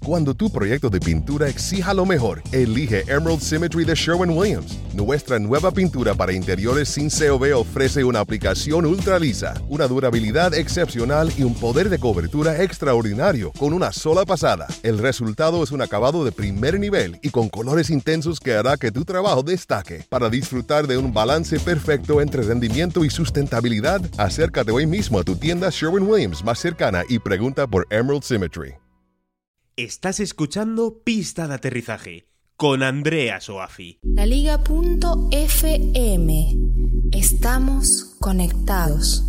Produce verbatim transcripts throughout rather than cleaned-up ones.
Cuando tu proyecto de pintura exija lo mejor, elige Emerald Symmetry de Sherwin-Williams. Nuestra nueva pintura para interiores sin C O V ofrece una aplicación ultra lisa, una durabilidad excepcional y un poder de cobertura extraordinario con una sola pasada. El resultado es un acabado de primer nivel y con colores intensos que hará que tu trabajo destaque. Para disfrutar de un balance perfecto entre rendimiento y sustentabilidad, acércate hoy mismo a tu tienda Sherwin-Williams más cercana y pregunta por Emerald Symmetry. Estás escuchando Pista de Aterrizaje con Andrea Soafi. La Liga punto F M. Estamos conectados.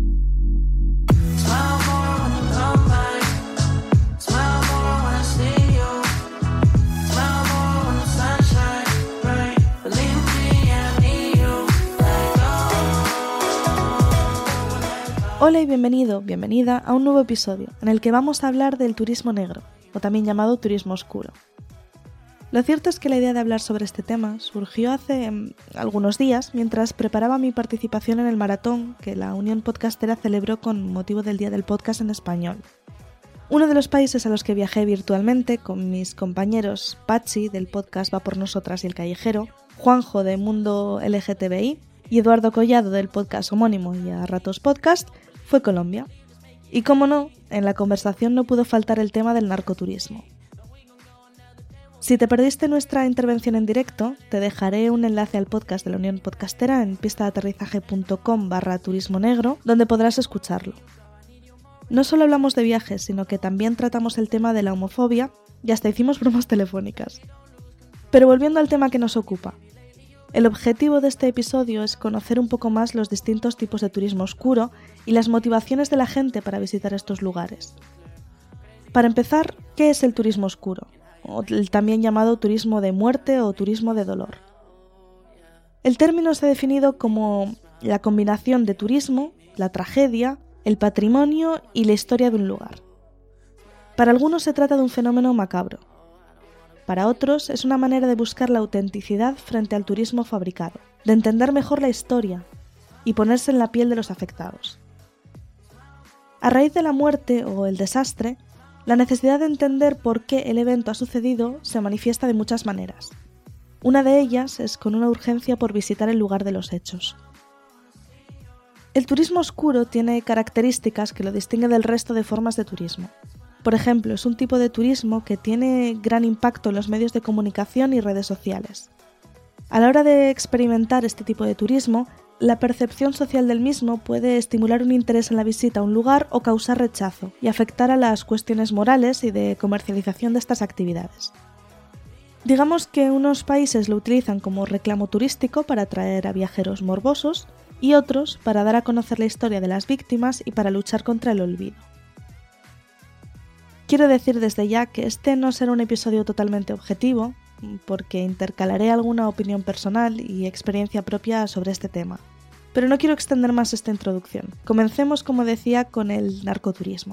Hola y bienvenido, bienvenida a un nuevo episodio en el que vamos a hablar del turismo negro, o también llamado turismo oscuro. Lo cierto es que la idea de hablar sobre este tema surgió hace mmm, algunos días mientras preparaba mi participación en el maratón que la Unión Podcastera celebró con motivo del Día del Podcast en Español. Uno de los países a los que viajé virtualmente con mis compañeros Pachi del podcast Va por Nosotras y El Callejero, Juanjo de Mundo L G T B I y Eduardo Collado del podcast homónimo y A Ratos Podcast fue Colombia. Y cómo no, en la conversación no pudo faltar el tema del narcoturismo. Si te perdiste nuestra intervención en directo, te dejaré un enlace al podcast de la Unión Podcastera en pistadeaterrizaje.com barra turismo negro, donde podrás escucharlo. No solo hablamos de viajes, sino que también tratamos el tema de la homofobia y hasta hicimos bromas telefónicas. Pero volviendo al tema que nos ocupa. El objetivo de este episodio es conocer un poco más los distintos tipos de turismo oscuro y las motivaciones de la gente para visitar estos lugares. Para empezar, ¿qué es el turismo oscuro? O el también llamado turismo de muerte o turismo de dolor. El término se ha definido como la combinación de turismo, la tragedia, el patrimonio y la historia de un lugar. Para algunos se trata de un fenómeno macabro. Para otros es una manera de buscar la autenticidad frente al turismo fabricado, de entender mejor la historia y ponerse en la piel de los afectados. A raíz de la muerte o el desastre, la necesidad de entender por qué el evento ha sucedido se manifiesta de muchas maneras. Una de ellas es con una urgencia por visitar el lugar de los hechos. El turismo oscuro tiene características que lo distinguen del resto de formas de turismo. Por ejemplo, es un tipo de turismo que tiene gran impacto en los medios de comunicación y redes sociales. A la hora de experimentar este tipo de turismo, la percepción social del mismo puede estimular un interés en la visita a un lugar o causar rechazo y afectar a las cuestiones morales y de comercialización de estas actividades. Digamos que unos países lo utilizan como reclamo turístico para atraer a viajeros morbosos y otros para dar a conocer la historia de las víctimas y para luchar contra el olvido. Quiero decir desde ya que este no será un episodio totalmente objetivo, porque intercalaré alguna opinión personal y experiencia propia sobre este tema. Pero no quiero extender más esta introducción. Comencemos, como decía, con el narcoturismo.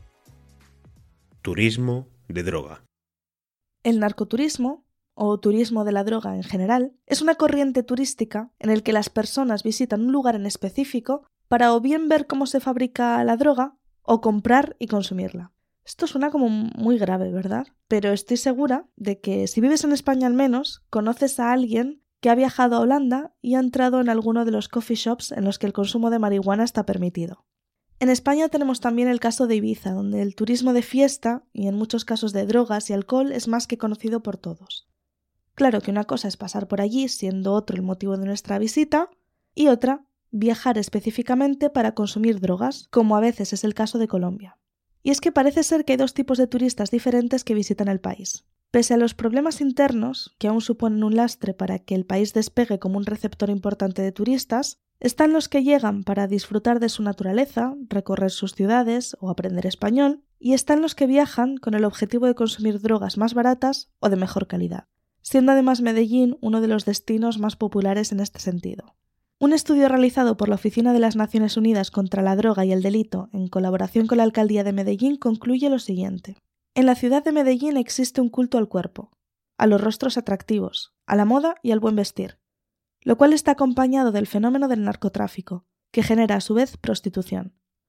Turismo de droga. El narcoturismo, o turismo de la droga en general, es una corriente turística en el que las personas visitan un lugar en específico para o bien ver cómo se fabrica la droga o comprar y consumirla. Esto suena como muy grave, ¿verdad? Pero estoy segura de que si vives en España al menos, conoces a alguien que ha viajado a Holanda y ha entrado en alguno de los coffee shops en los que el consumo de marihuana está permitido. En España tenemos también el caso de Ibiza, donde el turismo de fiesta, y en muchos casos de drogas y alcohol, es más que conocido por todos. Claro que una cosa es pasar por allí, siendo otro el motivo de nuestra visita, y otra, viajar específicamente para consumir drogas, como a veces es el caso de Colombia. Y es que parece ser que hay dos tipos de turistas diferentes que visitan el país. Pese a los problemas internos, que aún suponen un lastre para que el país despegue como un receptor importante de turistas, están los que llegan para disfrutar de su naturaleza, recorrer sus ciudades o aprender español, y están los que viajan con el objetivo de consumir drogas más baratas o de mejor calidad, siendo además Medellín uno de los destinos más populares en este sentido. Un estudio realizado por la Oficina de las Naciones Unidas contra la Droga y el Delito, en colaboración con la Alcaldía de Medellín, concluye lo siguiente. En la ciudad de Medellín existe un culto al cuerpo, a los rostros atractivos, a la moda y al buen vestir, lo cual está acompañado del fenómeno del narcotráfico, que genera a su vez prostitución.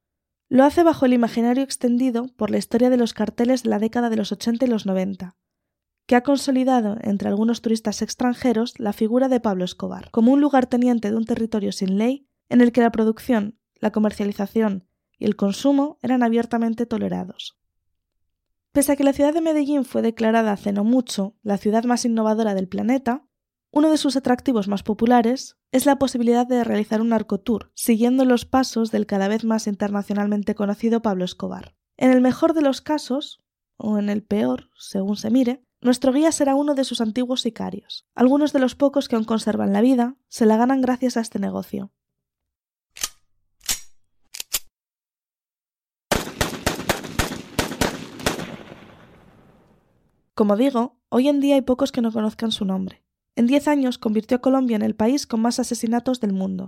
Lo hace bajo el imaginario extendido por la historia de los carteles de la década de los ochenta y los noventa, que ha consolidado entre algunos turistas extranjeros la figura de Pablo Escobar como un lugarteniente de un territorio sin ley en el que la producción, la comercialización y el consumo eran abiertamente tolerados. Pese a que la ciudad de Medellín fue declarada hace no mucho la ciudad más innovadora del planeta, uno de sus atractivos más populares es la posibilidad de realizar un narcotour, siguiendo los pasos del cada vez más internacionalmente conocido Pablo Escobar. En el mejor de los casos, o en el peor, según se mire, nuestro guía será uno de sus antiguos sicarios. Algunos de los pocos que aún conservan la vida se la ganan gracias a este negocio. Como digo, hoy en día hay pocos que no conozcan su nombre. En diez años convirtió a Colombia en el país con más asesinatos del mundo.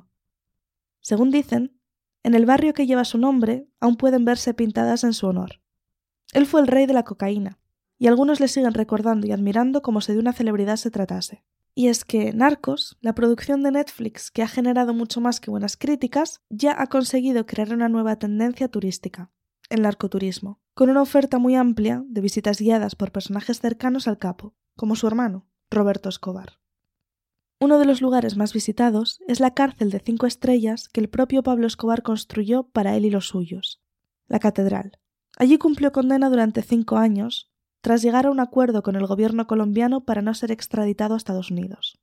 Según dicen, en el barrio que lleva su nombre aún pueden verse pintadas en su honor. Él fue el rey de la cocaína, y algunos le siguen recordando y admirando como si de una celebridad se tratase. Y es que Narcos, la producción de Netflix que ha generado mucho más que buenas críticas, ya ha conseguido crear una nueva tendencia turística, el narcoturismo, con una oferta muy amplia de visitas guiadas por personajes cercanos al capo, como su hermano, Roberto Escobar. Uno de los lugares más visitados es la cárcel de cinco estrellas que el propio Pablo Escobar construyó para él y los suyos, la Catedral. Allí cumplió condena durante cinco años, tras llegar a un acuerdo con el gobierno colombiano para no ser extraditado a Estados Unidos.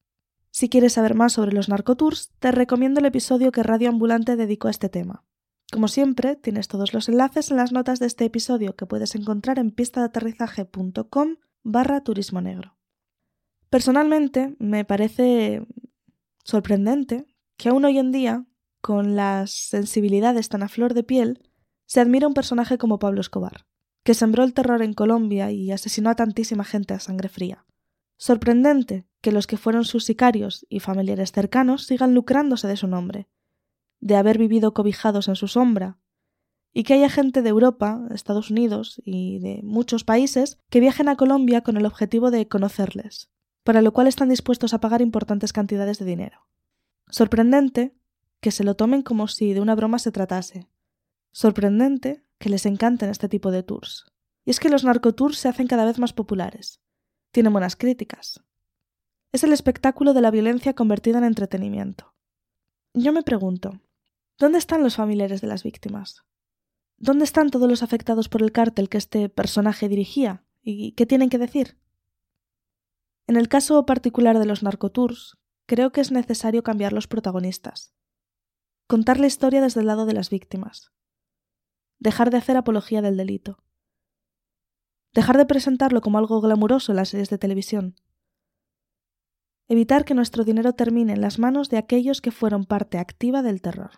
Si quieres saber más sobre los narcotours, te recomiendo el episodio que Radio Ambulante dedicó a este tema. Como siempre, tienes todos los enlaces en las notas de este episodio que puedes encontrar en pistadeaterrizaje.com barra turismo negro. Personalmente, me parece sorprendente que aún hoy en día, con las sensibilidades tan a flor de piel, se admira un personaje como Pablo Escobar, que sembró el terror en Colombia y asesinó a tantísima gente a sangre fría. Sorprendente que los que fueron sus sicarios y familiares cercanos sigan lucrándose de su nombre, de haber vivido cobijados en su sombra, y que haya gente de Europa, Estados Unidos y de muchos países que viajen a Colombia con el objetivo de conocerles, para lo cual están dispuestos a pagar importantes cantidades de dinero. Sorprendente que se lo tomen como si de una broma se tratase. Sorprendente que les encanten este tipo de tours. Y es que los narcotours se hacen cada vez más populares. Tienen buenas críticas. Es el espectáculo de la violencia convertida en entretenimiento. Yo me pregunto, ¿dónde están los familiares de las víctimas? ¿Dónde están todos los afectados por el cártel que este personaje dirigía? ¿Y qué tienen que decir? En el caso particular de los narcotours, creo que es necesario cambiar los protagonistas. Contar la historia desde el lado de las víctimas. Dejar de hacer apología del delito. Dejar de presentarlo como algo glamuroso en las series de televisión. Evitar que nuestro dinero termine en las manos de aquellos que fueron parte activa del terror.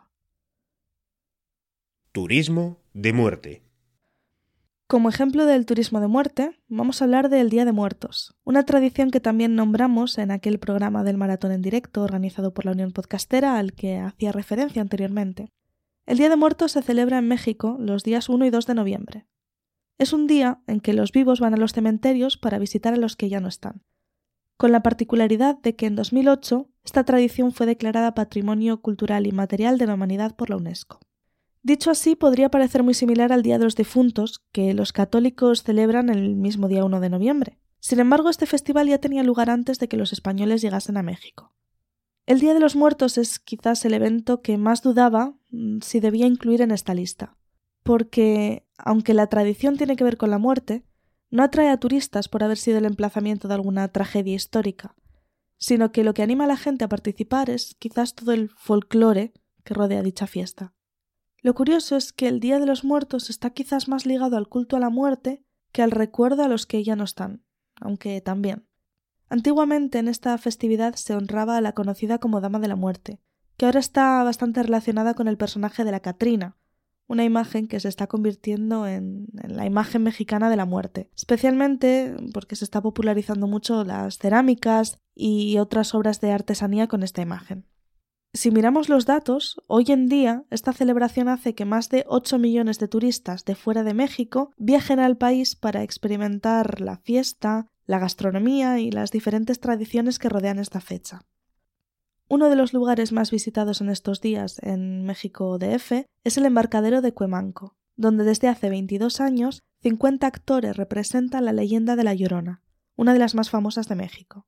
Turismo de muerte. Como ejemplo del turismo de muerte, vamos a hablar del Día de Muertos, una tradición que también nombramos en aquel programa del maratón en directo organizado por la Unión Podcastera al que hacía referencia anteriormente. El Día de Muertos se celebra en México los días uno y dos de noviembre. Es un día en que los vivos van a los cementerios para visitar a los que ya no están, con la particularidad de que en dos mil ocho esta tradición fue declarada Patrimonio Cultural Inmaterial de la Humanidad por la UNESCO. Dicho así, podría parecer muy similar al Día de los Difuntos, que los católicos celebran el mismo día uno de noviembre. Sin embargo, este festival ya tenía lugar antes de que los españoles llegasen a México. El Día de los Muertos es quizás el evento que más dudaba si debía incluir en esta lista, porque, aunque la tradición tiene que ver con la muerte, no atrae a turistas por haber sido el emplazamiento de alguna tragedia histórica, sino que lo que anima a la gente a participar es quizás todo el folclore que rodea dicha fiesta. Lo curioso es que el Día de los Muertos está quizás más ligado al culto a la muerte que al recuerdo a los que ya no están, aunque también. Antiguamente en esta festividad se honraba a la conocida como Dama de la Muerte, que ahora está bastante relacionada con el personaje de la Catrina, una imagen que se está convirtiendo en, en la imagen mexicana de la muerte, especialmente porque se está popularizando mucho las cerámicas y otras obras de artesanía con esta imagen. Si miramos los datos, hoy en día esta celebración hace que más de ocho millones de turistas de fuera de México viajen al país para experimentar la fiesta, la gastronomía y las diferentes tradiciones que rodean esta fecha. Uno de los lugares más visitados en estos días en México D F es el embarcadero de Cuemanco, donde desde hace veintidós años cincuenta actores representan la leyenda de La Llorona, una de las más famosas de México.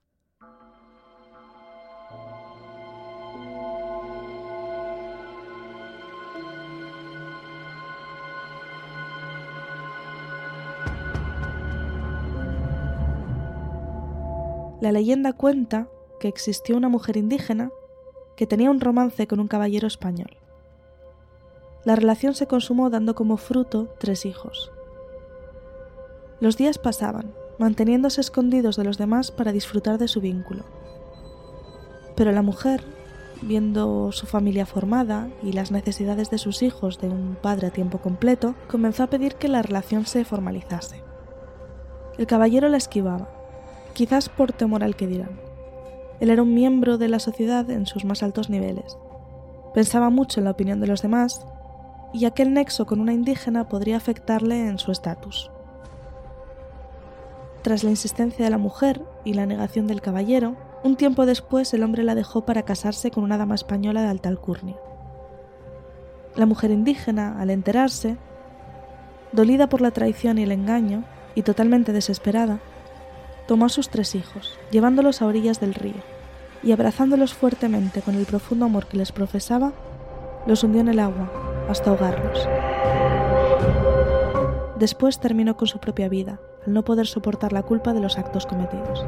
La leyenda cuenta que existió una mujer indígena que tenía un romance con un caballero español. La relación se consumó dando como fruto tres hijos. Los días pasaban, manteniéndose escondidos de los demás para disfrutar de su vínculo. Pero la mujer, viendo su familia formada y las necesidades de sus hijos de un padre a tiempo completo, comenzó a pedir que la relación se formalizase. El caballero la esquivaba, quizás por temor al que dirán. Él era un miembro de la sociedad en sus más altos niveles. Pensaba mucho en la opinión de los demás y aquel nexo con una indígena podría afectarle en su estatus. Tras la insistencia de la mujer y la negación del caballero, un tiempo después el hombre la dejó para casarse con una dama española de alta alcurnia. La mujer indígena, al enterarse, dolida por la traición y el engaño, y totalmente desesperada, tomó a sus tres hijos, llevándolos a orillas del río, y abrazándolos fuertemente con el profundo amor que les profesaba, los hundió en el agua hasta ahogarlos. Después terminó con su propia vida, al no poder soportar la culpa de los actos cometidos.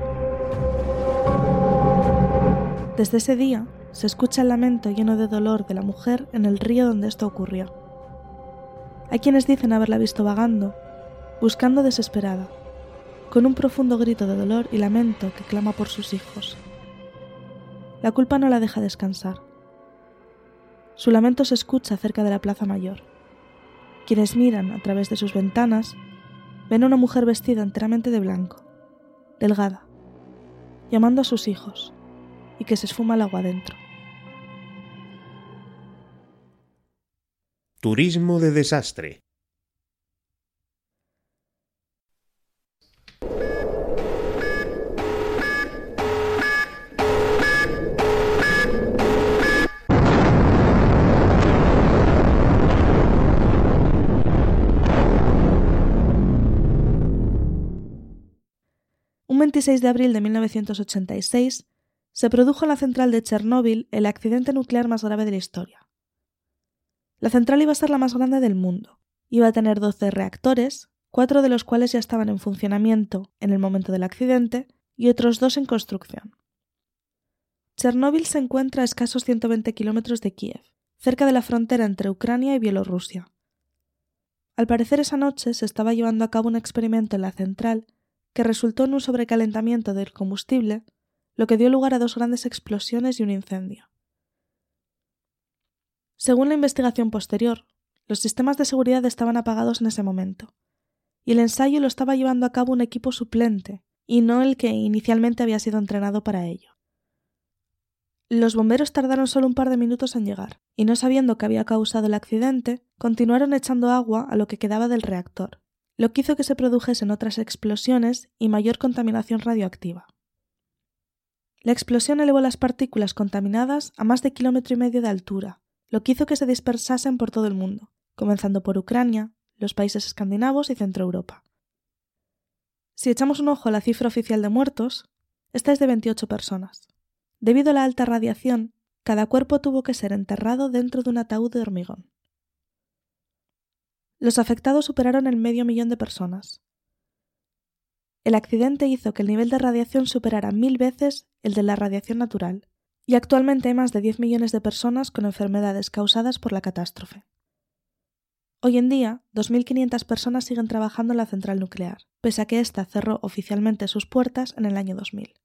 Desde ese día se escucha el lamento lleno de dolor de la mujer en el río donde esto ocurrió. Hay quienes dicen haberla visto vagando, buscando desesperada, con un profundo grito de dolor y lamento que clama por sus hijos. La culpa no la deja descansar. Su lamento se escucha cerca de la Plaza Mayor. Quienes miran a través de sus ventanas ven a una mujer vestida enteramente de blanco, delgada, llamando a sus hijos, y que se esfuma el agua adentro. Turismo de desastre. Un veintiséis de abril de mil novecientos ochenta y seis se produjo en la central de Chernóbil el accidente nuclear más grave de la historia. La central iba a ser la más grande del mundo. Iba a tener doce reactores, cuatro de los cuales ya estaban en funcionamiento en el momento del accidente y otros dos en construcción. Chernóbil se encuentra a escasos ciento veinte kilómetros de Kiev, cerca de la frontera entre Ucrania y Bielorrusia. Al parecer esa noche se estaba llevando a cabo un experimento en la central que resultó en un sobrecalentamiento del combustible, lo que dio lugar a dos grandes explosiones y un incendio. Según la investigación posterior, los sistemas de seguridad estaban apagados en ese momento, y el ensayo lo estaba llevando a cabo un equipo suplente, y no el que inicialmente había sido entrenado para ello. Los bomberos tardaron solo un par de minutos en llegar, y no sabiendo qué había causado el accidente, continuaron echando agua a lo que quedaba del reactor, lo que hizo que se produjesen otras explosiones y mayor contaminación radioactiva. La explosión elevó las partículas contaminadas a más de kilómetro y medio de altura, lo que hizo que se dispersasen por todo el mundo, comenzando por Ucrania, los países escandinavos y Centroeuropa. Si echamos un ojo a la cifra oficial de muertos, esta es de veintiocho personas. Debido a la alta radiación, cada cuerpo tuvo que ser enterrado dentro de un ataúd de hormigón. Los afectados superaron el medio millón de personas. El accidente hizo que el nivel de radiación superara mil veces el de la radiación natural, y actualmente hay más de diez millones de personas con enfermedades causadas por la catástrofe. Hoy en día, dos mil quinientas personas siguen trabajando en la central nuclear, pese a que ésta cerró oficialmente sus puertas en el año dos mil.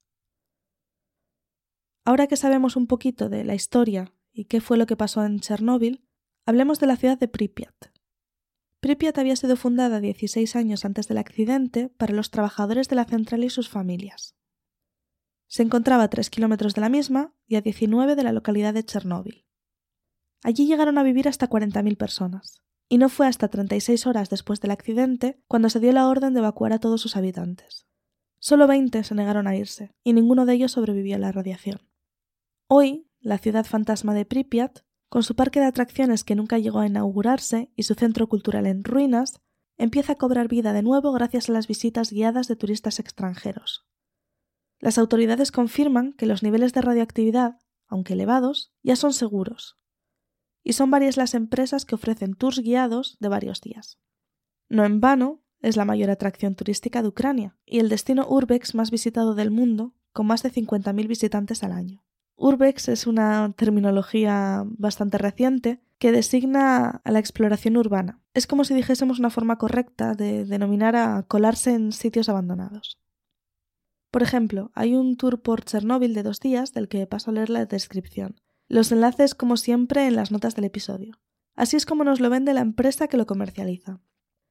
Ahora que sabemos un poquito de la historia y qué fue lo que pasó en Chernóbil, hablemos de la ciudad de Pripyat. Pripyat había sido fundada dieciséis años antes del accidente para los trabajadores de la central y sus familias. Se encontraba a tres kilómetros de la misma y a diecinueve de la localidad de Chernóbil. Allí llegaron a vivir hasta cuarenta mil personas, y no fue hasta treinta y seis horas después del accidente cuando se dio la orden de evacuar a todos sus habitantes. Solo veinte se negaron a irse, y ninguno de ellos sobrevivió a la radiación. Hoy, la ciudad fantasma de Pripyat, con su parque de atracciones que nunca llegó a inaugurarse y su centro cultural en ruinas, empieza a cobrar vida de nuevo gracias a las visitas guiadas de turistas extranjeros. Las autoridades confirman que los niveles de radioactividad, aunque elevados, ya son seguros, y son varias las empresas que ofrecen tours guiados de varios días. No en vano, es la mayor atracción turística de Ucrania y el destino Urbex más visitado del mundo, con más de cincuenta mil visitantes al año. Urbex es una terminología bastante reciente que designa a la exploración urbana. Es como si dijésemos una forma correcta de denominar a colarse en sitios abandonados. Por ejemplo, hay un tour por Chernóbil de dos días del que paso a leer la descripción. Los enlaces, como siempre, en las notas del episodio. Así es como nos lo vende la empresa que lo comercializa.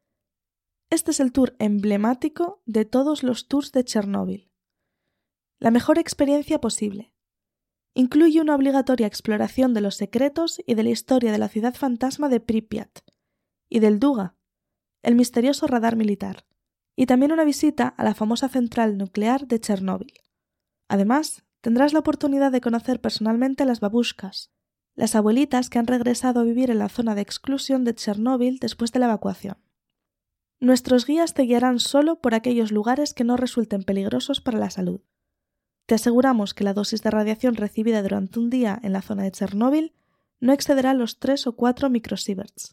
Este es el tour emblemático de todos los tours de Chernóbil. La mejor experiencia posible. Incluye una obligatoria exploración de los secretos y de la historia de la ciudad fantasma de Pripyat y del Duga, el misterioso radar militar, y también una visita a la famosa central nuclear de Chernóbil. Además, tendrás la oportunidad de conocer personalmente a las babushkas, las abuelitas que han regresado a vivir en la zona de exclusión de Chernóbil después de la evacuación. Nuestros guías te guiarán solo por aquellos lugares que no resulten peligrosos para la salud. Te aseguramos que la dosis de radiación recibida durante un día en la zona de Chernóbil no excederá los tres o cuatro microsieverts.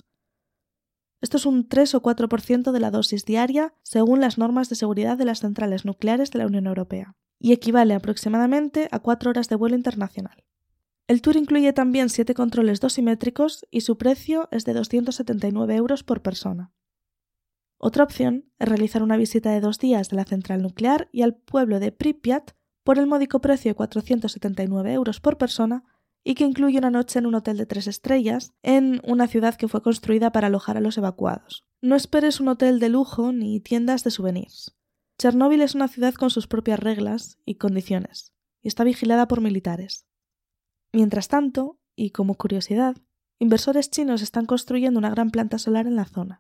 Esto es un tres o cuatro por ciento de la dosis diaria según las normas de seguridad de las centrales nucleares de la Unión Europea, y equivale aproximadamente a cuatro horas de vuelo internacional. El tour incluye también siete controles dosimétricos y su precio es de doscientos setenta y nueve euros por persona. Otra opción es realizar una visita de dos días de la central nuclear y al pueblo de Pripyat por el módico precio de cuatrocientos setenta y nueve euros por persona y que incluye una noche en un hotel de tres estrellas en una ciudad que fue construida para alojar a los evacuados. No esperes un hotel de lujo ni tiendas de souvenirs. Chernóbil es una ciudad con sus propias reglas y condiciones y está vigilada por militares. Mientras tanto, y como curiosidad, inversores chinos están construyendo una gran planta solar en la zona.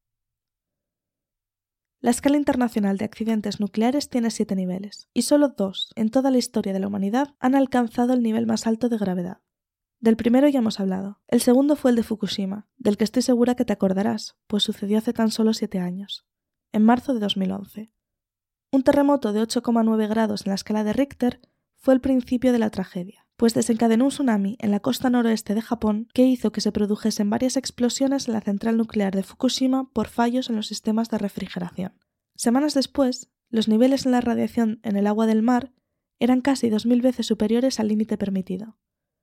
La escala internacional de accidentes nucleares tiene siete niveles, y solo dos en toda la historia de la humanidad han alcanzado el nivel más alto de gravedad. Del primero ya hemos hablado. El segundo fue el de Fukushima, del que estoy segura que te acordarás, pues sucedió hace tan solo siete años, en marzo de dos mil once. Un terremoto de ocho coma nueve grados en la escala de Richter fue el principio de la tragedia, pues desencadenó un tsunami en la costa noroeste de Japón que hizo que se produjesen varias explosiones en la central nuclear de Fukushima por fallos en los sistemas de refrigeración. Semanas después, los niveles en la radiación en el agua del mar eran casi dos mil veces superiores al límite permitido.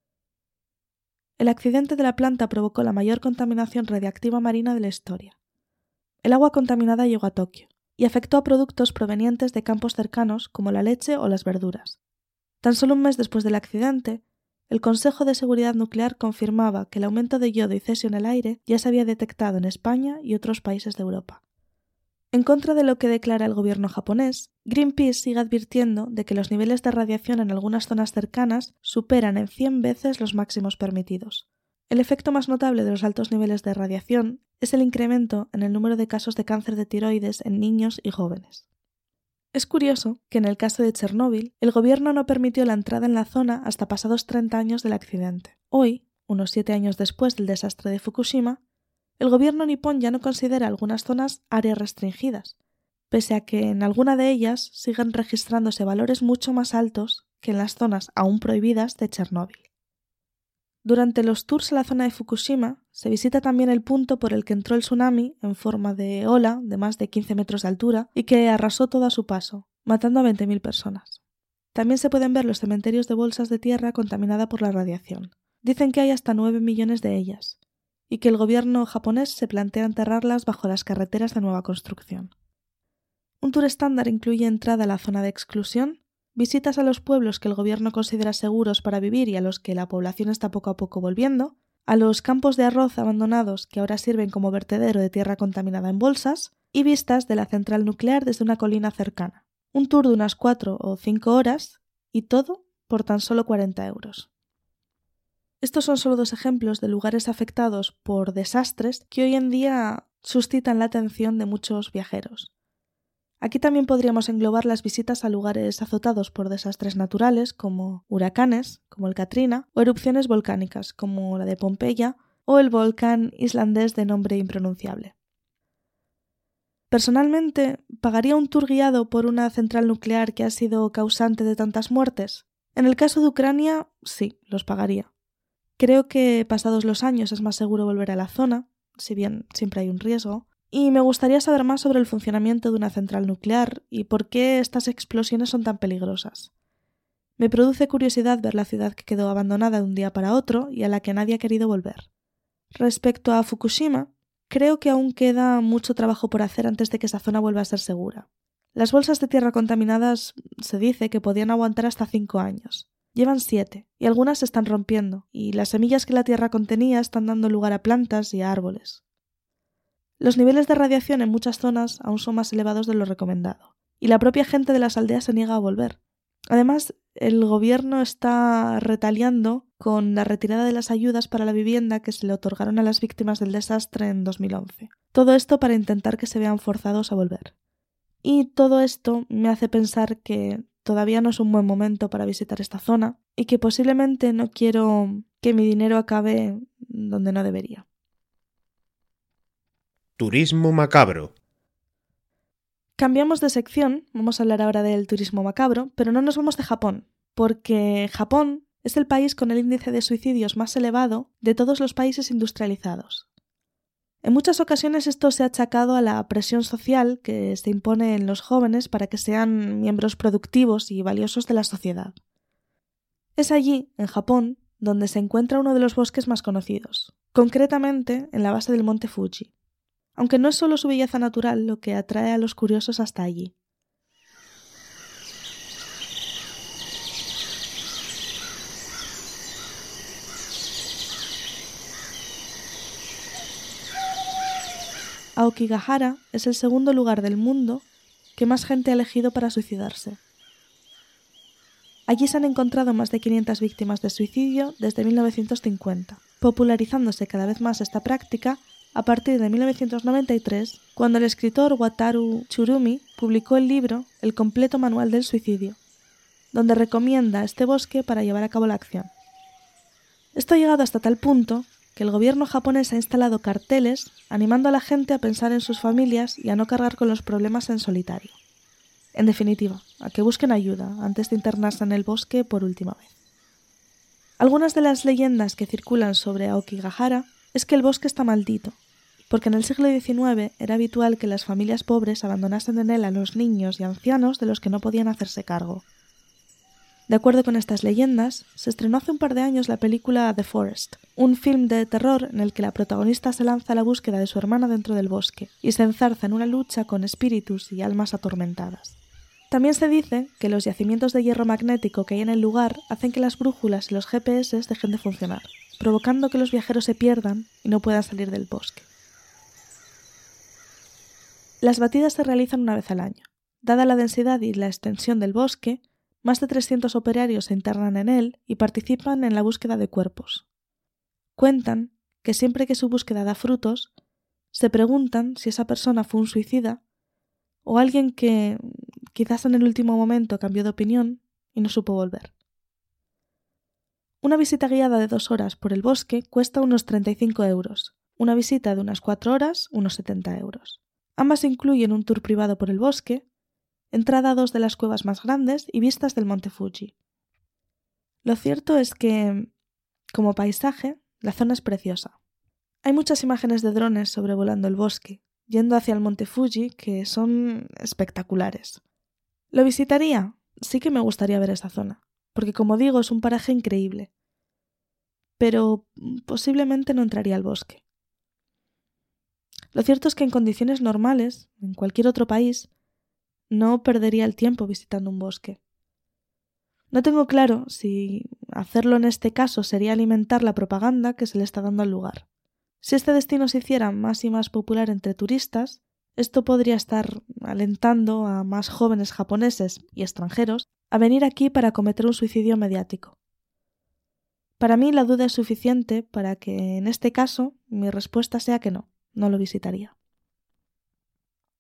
El accidente de la planta provocó la mayor contaminación radiactiva marina de la historia. El agua contaminada llegó a Tokio y afectó a productos provenientes de campos cercanos como la leche o las verduras. Tan solo un mes después del accidente, el Consejo de Seguridad Nuclear confirmaba que el aumento de yodo y cesio en el aire ya se había detectado en España y otros países de Europa. En contra de lo que declara el gobierno japonés, Greenpeace sigue advirtiendo de que los niveles de radiación en algunas zonas cercanas superan en cien veces los máximos permitidos. El efecto más notable de los altos niveles de radiación es el incremento en el número de casos de cáncer de tiroides en niños y jóvenes. Es curioso que en el caso de Chernóbil, el gobierno no permitió la entrada en la zona hasta pasados treinta años del accidente. Hoy, unos siete años después del desastre de Fukushima, el gobierno nipón ya no considera algunas zonas áreas restringidas, pese a que en alguna de ellas siguen registrándose valores mucho más altos que en las zonas aún prohibidas de Chernóbil. Durante los tours a la zona de Fukushima se visita también el punto por el que entró el tsunami en forma de ola de más de quince metros de altura y que arrasó todo a su paso, matando a veinte mil personas. También se pueden ver los cementerios de bolsas de tierra contaminada por la radiación. Dicen que hay hasta nueve millones de ellas, y que el gobierno japonés se plantea enterrarlas bajo las carreteras de nueva construcción. Un tour estándar incluye entrada a la zona de exclusión, visitas a los pueblos que el gobierno considera seguros para vivir y a los que la población está poco a poco volviendo, a los campos de arroz abandonados que ahora sirven como vertedero de tierra contaminada en bolsas, y vistas de la central nuclear desde una colina cercana. Un tour de unas cuatro o cinco horas, y todo por tan solo cuarenta euros. Estos son solo dos ejemplos de lugares afectados por desastres que hoy en día suscitan la atención de muchos viajeros. Aquí también podríamos englobar las visitas a lugares azotados por desastres naturales como huracanes, como el Katrina, o erupciones volcánicas como la de Pompeya o el volcán islandés de nombre impronunciable. Personalmente, ¿pagaría un tour guiado por una central nuclear que ha sido causante de tantas muertes? En el caso de Ucrania, sí, los pagaría. Creo que pasados los años es más seguro volver a la zona, si bien siempre hay un riesgo, y me gustaría saber más sobre el funcionamiento de una central nuclear y por qué estas explosiones son tan peligrosas. Me produce curiosidad ver la ciudad que quedó abandonada de un día para otro y a la que nadie ha querido volver. Respecto a Fukushima, creo que aún queda mucho trabajo por hacer antes de que esa zona vuelva a ser segura. Las bolsas de tierra contaminadas se dice que podían aguantar hasta cinco años. Llevan siete, y algunas se están rompiendo, y las semillas que la tierra contenía están dando lugar a plantas y a árboles. Los niveles de radiación en muchas zonas aún son más elevados de lo recomendado, y la propia gente de las aldeas se niega a volver. Además, el gobierno está retaliando con la retirada de las ayudas para la vivienda que se le otorgaron a las víctimas del desastre en dos mil once. Todo esto para intentar que se vean forzados a volver. Y todo esto me hace pensar que todavía no es un buen momento para visitar esta zona y que posiblemente no quiero que mi dinero acabe donde no debería. Turismo macabro. Cambiamos de sección, vamos a hablar ahora del turismo macabro, pero no nos vamos de Japón, porque Japón es el país con el índice de suicidios más elevado de todos los países industrializados. En muchas ocasiones esto se ha achacado a la presión social que se impone en los jóvenes para que sean miembros productivos y valiosos de la sociedad. Es allí, en Japón, donde se encuentra uno de los bosques más conocidos, concretamente en la base del monte Fuji. Aunque no es solo su belleza natural lo que atrae a los curiosos hasta allí. Aokigahara es el segundo lugar del mundo que más gente ha elegido para suicidarse. Allí se han encontrado más de quinientas víctimas de suicidio desde mil novecientos cincuenta, popularizándose cada vez más esta práctica a partir de mil novecientos noventa y tres, cuando el escritor Wataru Tsurumi publicó el libro El completo manual del suicidio, donde recomienda este bosque para llevar a cabo la acción. Esto ha llegado hasta tal punto que el gobierno japonés ha instalado carteles animando a la gente a pensar en sus familias y a no cargar con los problemas en solitario. En definitiva, a que busquen ayuda antes de internarse en el bosque por última vez. Algunas de las leyendas que circulan sobre Aokigahara es que el bosque está maldito, porque en el siglo diecinueve era habitual que las familias pobres abandonasen en él a los niños y ancianos de los que no podían hacerse cargo. De acuerdo con estas leyendas, se estrenó hace un par de años la película The Forest, un film de terror en el que la protagonista se lanza a la búsqueda de su hermana dentro del bosque y se enzarza en una lucha con espíritus y almas atormentadas. También se dice que los yacimientos de hierro magnético que hay en el lugar hacen que las brújulas y los G P S dejen de funcionar, provocando que los viajeros se pierdan y no puedan salir del bosque. Las batidas se realizan una vez al año. Dada la densidad y la extensión del bosque, más de trescientos operarios se internan en él y participan en la búsqueda de cuerpos. Cuentan que siempre que su búsqueda da frutos, se preguntan si esa persona fue un suicida o alguien que quizás en el último momento cambió de opinión y no supo volver. Una visita guiada de dos horas por el bosque cuesta unos treinta y cinco euros, una visita de unas cuatro horas unos setenta euros. Ambas incluyen un tour privado por el bosque, entrada a dos de las cuevas más grandes y vistas del monte Fuji. Lo cierto es que, como paisaje, la zona es preciosa. Hay muchas imágenes de drones sobrevolando el bosque, yendo hacia el monte Fuji, que son espectaculares. ¿Lo visitaría? Sí que me gustaría ver esa zona, porque como digo es un paraje increíble. Pero posiblemente no entraría al bosque. Lo cierto es que en condiciones normales, en cualquier otro país, no perdería el tiempo visitando un bosque. No tengo claro si hacerlo en este caso sería alimentar la propaganda que se le está dando al lugar. Si este destino se hiciera más y más popular entre turistas, esto podría estar alentando a más jóvenes japoneses y extranjeros a venir aquí para cometer un suicidio mediático. Para mí la duda es suficiente para que, en este caso, mi respuesta sea que no, no lo visitaría.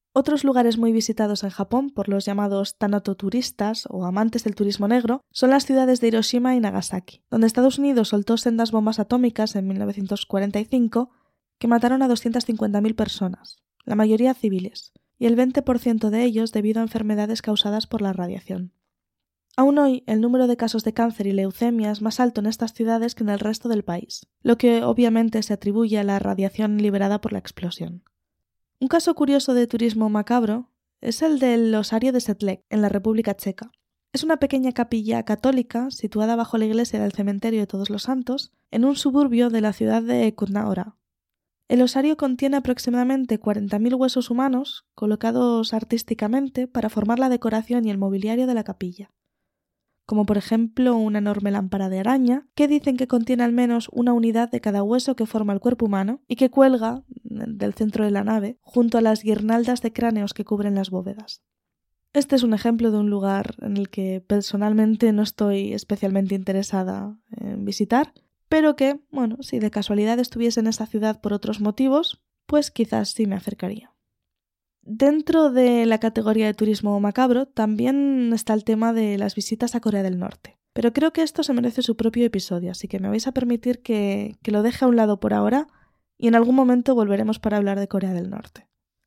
Otros lugares muy visitados en Japón por los llamados tanatoturistas o amantes del turismo negro son las ciudades de Hiroshima y Nagasaki, donde Estados Unidos soltó sendas bombas atómicas en mil novecientos cuarenta y cinco que mataron a doscientas cincuenta mil personas, la mayoría civiles, y el veinte por ciento de ellos debido a enfermedades causadas por la radiación. Aún hoy, el número de casos de cáncer y leucemia es más alto en estas ciudades que en el resto del país, lo que obviamente se atribuye a la radiación liberada por la explosión. Un caso curioso de turismo macabro es el del Osario de Sedlec, en la República Checa. Es una pequeña capilla católica situada bajo la iglesia del Cementerio de Todos los Santos, en un suburbio de la ciudad de Kutná Hora. El osario contiene aproximadamente cuarenta mil huesos humanos colocados artísticamente para formar la decoración y el mobiliario de la capilla, como por ejemplo una enorme lámpara de araña que dicen que contiene al menos una unidad de cada hueso que forma el cuerpo humano y que cuelga del centro de la nave junto a las guirnaldas de cráneos que cubren las bóvedas. Este es un ejemplo de un lugar en el que personalmente no estoy especialmente interesada en visitar, pero que, bueno, si de casualidad estuviese en esa ciudad por otros motivos, pues quizás sí me acercaría. Dentro de la categoría de turismo macabro también está el tema de las visitas a Corea del Norte, pero creo que esto se merece su propio episodio, así que me vais a permitir que, que lo deje a un lado por ahora y en algún momento volveremos para hablar de Corea del Norte.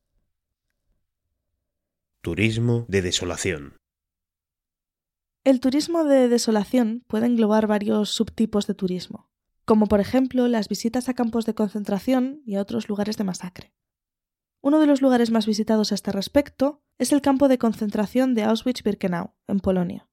Turismo de desolación. El turismo de desolación puede englobar varios subtipos de turismo, como por ejemplo las visitas a campos de concentración y a otros lugares de masacre. Uno de los lugares más visitados a este respecto es el campo de concentración de Auschwitz-Birkenau, en Polonia.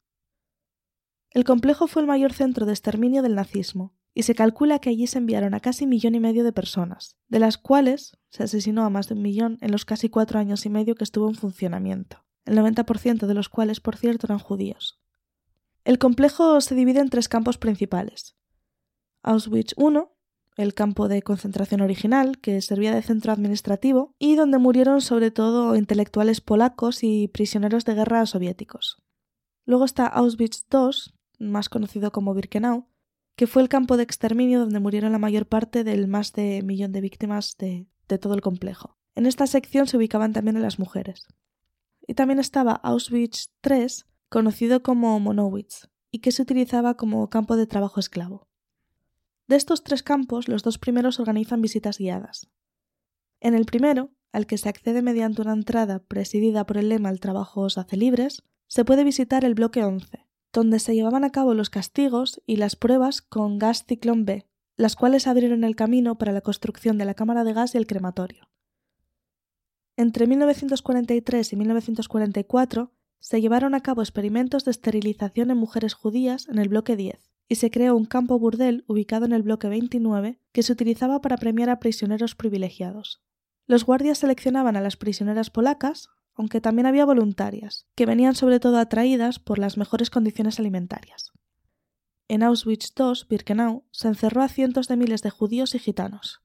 El complejo fue el mayor centro de exterminio del nazismo, y se calcula que allí se enviaron a casi millón y medio de personas, de las cuales se asesinó a más de un millón en los casi cuatro años y medio que estuvo en funcionamiento, el noventa por ciento de los cuales, por cierto, eran judíos. El complejo se divide en tres campos principales. Auschwitz uno, el campo de concentración original, que servía de centro administrativo y donde murieron sobre todo intelectuales polacos y prisioneros de guerra soviéticos. Luego está Auschwitz dos, más conocido como Birkenau, que fue el campo de exterminio donde murieron la mayor parte del más de millón de víctimas de, de todo el complejo. En esta sección se ubicaban también a las mujeres. Y también estaba Auschwitz tres, conocido como Monowitz, y que se utilizaba como campo de trabajo esclavo. De estos tres campos, los dos primeros organizan visitas guiadas. En el primero, al que se accede mediante una entrada presidida por el lema «El trabajo os hace libres», se puede visitar el bloque once, donde se llevaban a cabo los castigos y las pruebas con gas ciclón B, las cuales abrieron el camino para la construcción de la cámara de gas y el crematorio. Entre mil novecientos cuarenta y tres y mil novecientos cuarenta y cuatro se llevaron a cabo experimentos de esterilización en mujeres judías en el bloque diez, y se creó un campo burdel ubicado en el bloque veintinueve que se utilizaba para premiar a prisioneros privilegiados. Los guardias seleccionaban a las prisioneras polacas, aunque también había voluntarias, que venían sobre todo atraídas por las mejores condiciones alimentarias. En Auschwitz dos, Birkenau, se encerró a cientos de miles de judíos y gitanos.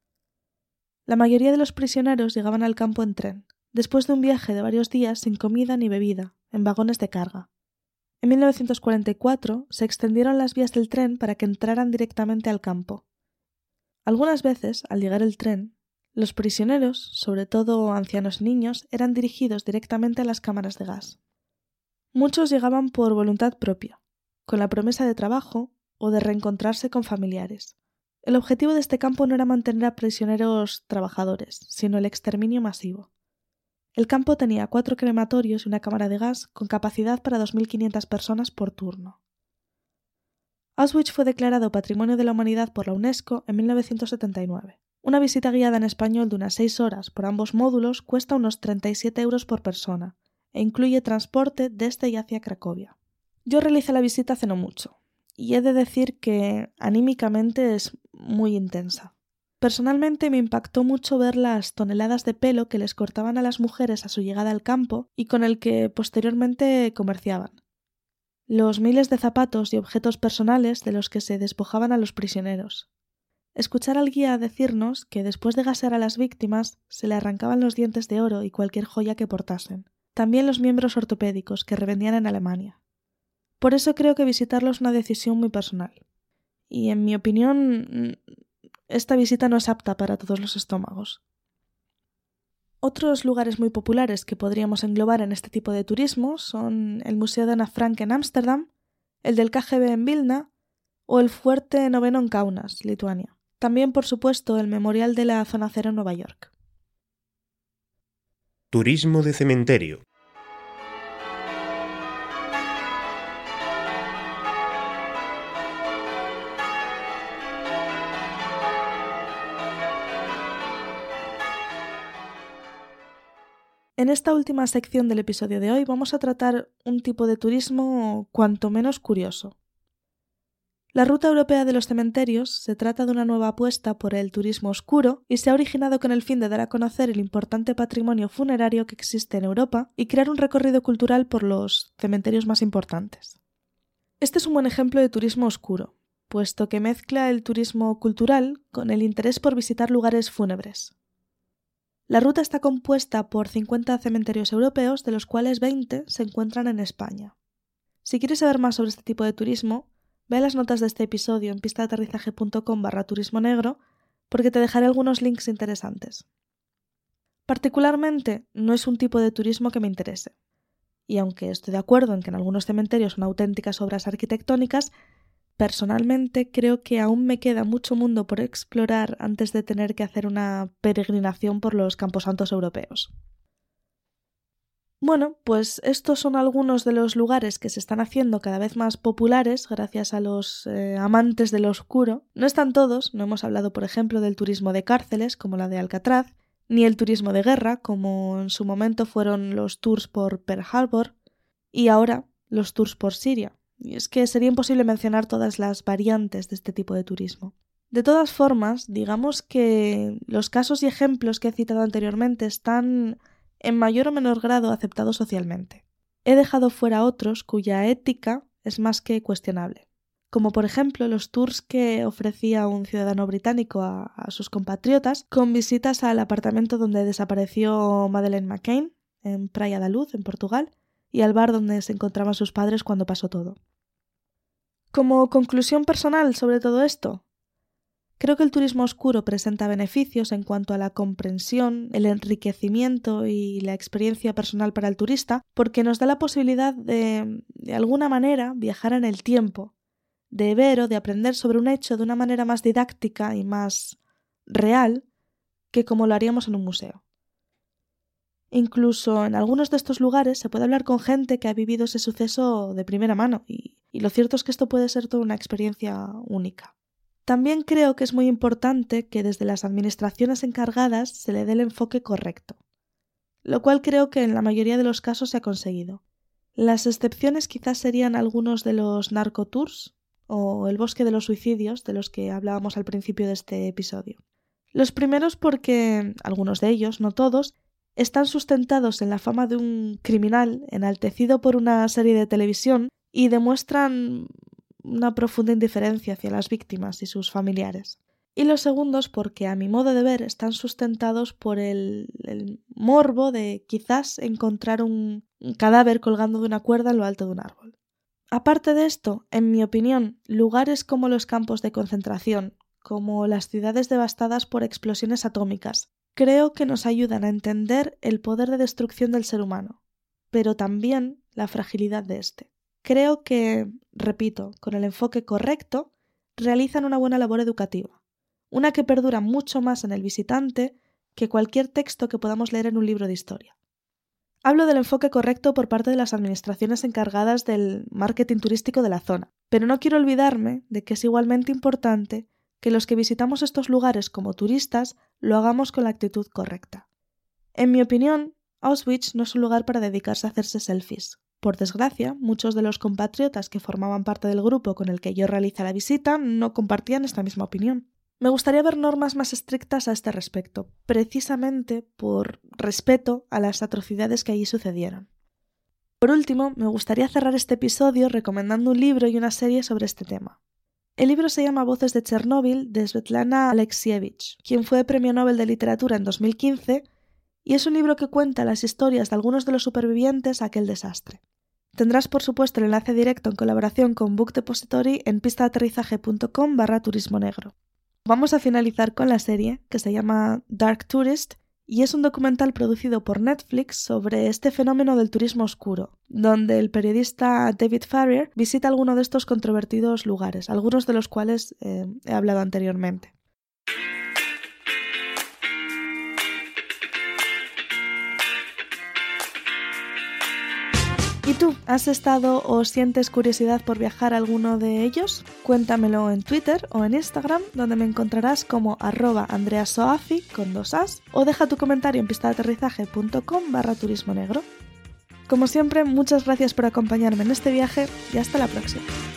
La mayoría de los prisioneros llegaban al campo en tren, después de un viaje de varios días sin comida ni bebida, en vagones de carga. En mil novecientos cuarenta y cuatro se extendieron las vías del tren para que entraran directamente al campo. Algunas veces, al llegar el tren, los prisioneros, sobre todo ancianos y niños, eran dirigidos directamente a las cámaras de gas. Muchos llegaban por voluntad propia, con la promesa de trabajo o de reencontrarse con familiares. El objetivo de este campo no era mantener a prisioneros trabajadores, sino el exterminio masivo. El campo tenía cuatro crematorios y una cámara de gas con capacidad para dos mil quinientas personas por turno. Auschwitz fue declarado Patrimonio de la Humanidad por la UNESCO en mil novecientos setenta y nueve. Una visita guiada en español de unas seis horas por ambos módulos cuesta unos treinta y siete euros por persona e incluye transporte desde y hacia Cracovia. Yo realicé la visita hace no mucho y he de decir que anímicamente es muy intensa. Personalmente me impactó mucho ver las toneladas de pelo que les cortaban a las mujeres a su llegada al campo y con el que posteriormente comerciaban. Los miles de zapatos y objetos personales de los que se despojaban a los prisioneros. Escuchar al guía decirnos que después de gasear a las víctimas se le arrancaban los dientes de oro y cualquier joya que portasen. También los miembros ortopédicos que revendían en Alemania. Por eso creo que visitarlo es una decisión muy personal. Y en mi opinión, esta visita no es apta para todos los estómagos. Otros lugares muy populares que podríamos englobar en este tipo de turismo son el Museo de Ana Frank en Ámsterdam, el del K G B en Vilna o el Fuerte Noveno en Kaunas, Lituania. También, por supuesto, el Memorial de la Zona Cero en Nueva York. Turismo de cementerio. En esta última sección del episodio de hoy vamos a tratar un tipo de turismo cuanto menos curioso. La Ruta Europea de los Cementerios se trata de una nueva apuesta por el turismo oscuro y se ha originado con el fin de dar a conocer el importante patrimonio funerario que existe en Europa y crear un recorrido cultural por los cementerios más importantes. Este es un buen ejemplo de turismo oscuro, puesto que mezcla el turismo cultural con el interés por visitar lugares fúnebres. La ruta está compuesta por cincuenta cementerios europeos, de los cuales veinte se encuentran en España. Si quieres saber más sobre este tipo de turismo, ve a las notas de este episodio en pistadeaterrizaje.com barra turismo negro porque te dejaré algunos links interesantes. Particularmente, no es un tipo de turismo que me interese. Y aunque estoy de acuerdo en que en algunos cementerios son auténticas obras arquitectónicas, personalmente creo que aún me queda mucho mundo por explorar antes de tener que hacer una peregrinación por los camposantos europeos. Bueno, pues estos son algunos de los lugares que se están haciendo cada vez más populares gracias a los eh, amantes de lo oscuro. No están todos, no hemos hablado por ejemplo del turismo de cárceles como la de Alcatraz, ni el turismo de guerra como en su momento fueron los tours por Pearl Harbor y ahora los tours por Siria. Y es que sería imposible mencionar todas las variantes de este tipo de turismo. De todas formas, digamos que los casos y ejemplos que he citado anteriormente están en mayor o menor grado aceptados socialmente. He dejado fuera otros cuya ética es más que cuestionable, como por ejemplo los tours que ofrecía un ciudadano británico a, a sus compatriotas con visitas al apartamento donde desapareció Madeleine McCann, en Praia da Luz, en Portugal, y al bar donde se encontraban sus padres cuando pasó todo. Como conclusión personal sobre todo esto, creo que el turismo oscuro presenta beneficios en cuanto a la comprensión, el enriquecimiento y la experiencia personal para el turista, porque nos da la posibilidad de, de alguna manera, viajar en el tiempo, de ver o de aprender sobre un hecho de una manera más didáctica y más real que como lo haríamos en un museo. Incluso en algunos de estos lugares se puede hablar con gente que ha vivido ese suceso de primera mano y, y lo cierto es que esto puede ser toda una experiencia única. También creo que es muy importante que desde las administraciones encargadas se le dé el enfoque correcto, lo cual creo que en la mayoría de los casos se ha conseguido. Las excepciones quizás serían algunos de los narcotours o el bosque de los suicidios de los que hablábamos al principio de este episodio. Los primeros porque, algunos de ellos, no todos, están sustentados en la fama de un criminal enaltecido por una serie de televisión y demuestran una profunda indiferencia hacia las víctimas y sus familiares. Y los segundos porque, a mi modo de ver, están sustentados por el, el morbo de quizás encontrar un, un cadáver colgando de una cuerda en lo alto de un árbol. Aparte de esto, en mi opinión, lugares como los campos de concentración, como las ciudades devastadas por explosiones atómicas, creo que nos ayudan a entender el poder de destrucción del ser humano, pero también la fragilidad de éste. Creo que, repito, con el enfoque correcto, realizan una buena labor educativa, una que perdura mucho más en el visitante que cualquier texto que podamos leer en un libro de historia. Hablo del enfoque correcto por parte de las administraciones encargadas del marketing turístico de la zona, pero no quiero olvidarme de que es igualmente importante que los que visitamos estos lugares como turistas lo hagamos con la actitud correcta. En mi opinión, Auschwitz no es un lugar para dedicarse a hacerse selfies. Por desgracia, muchos de los compatriotas que formaban parte del grupo con el que yo realicé la visita no compartían esta misma opinión. Me gustaría ver normas más estrictas a este respecto, precisamente por respeto a las atrocidades que allí sucedieron. Por último, me gustaría cerrar este episodio recomendando un libro y una serie sobre este tema. El libro se llama Voces de Chernóbil, de Svetlana Alexievich, quien fue Premio Nobel de Literatura en dos mil quince, y es un libro que cuenta las historias de algunos de los supervivientes a aquel desastre. Tendrás, por supuesto, el enlace directo en colaboración con Book Depository en pistadeaterrizaje.com barra turismo negro. Vamos a finalizar con la serie, que se llama Dark Tourist y es un documental producido por Netflix sobre este fenómeno del turismo oscuro, donde el periodista David Farrier visita alguno de estos controvertidos lugares, algunos de los cuales eh, he hablado anteriormente. ¿Y tú, has estado o sientes curiosidad por viajar a alguno de ellos? Cuéntamelo en Twitter o en Instagram, donde me encontrarás como arroba andreasoafi con dos as, o deja tu comentario en pistaaterrizaje.com barra turismo negro. Como siempre, muchas gracias por acompañarme en este viaje y hasta la próxima.